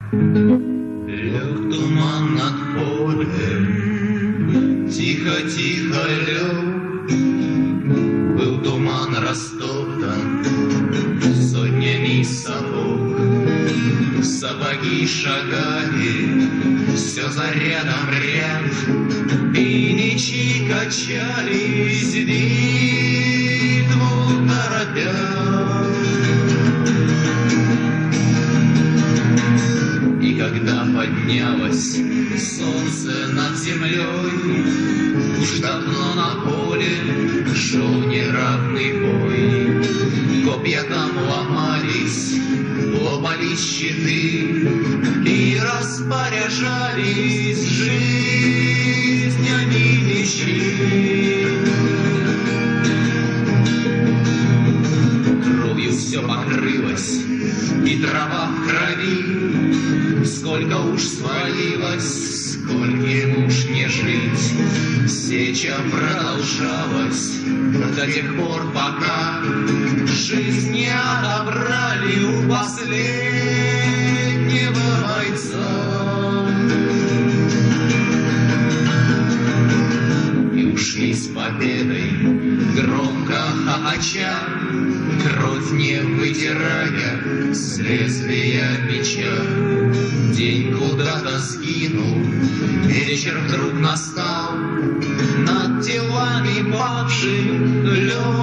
Лег туман над полем, тихо-тихо лег. Был туман растоптан сотнями сапог. Сапоги шагали, все за рядом ряд, и мечи качались, битву торопя. И когда поднялось солнце над землей, уж давно на поле шел неравный бой. Копья там ломались, лопались щиты и распоряжались жизнями мечи. Кровью все покрылось, и трава в крови. Сколько уж свалилось, скольким уж не жить. Сеча продолжалась до тех пор, пока жизнь не отобрали у последнего бойца. И ушли с победой, громко хохоча, кровь не вытирая с лезвия меча. День куда-то сгинул, вечер вдруг настал, над телами павших лег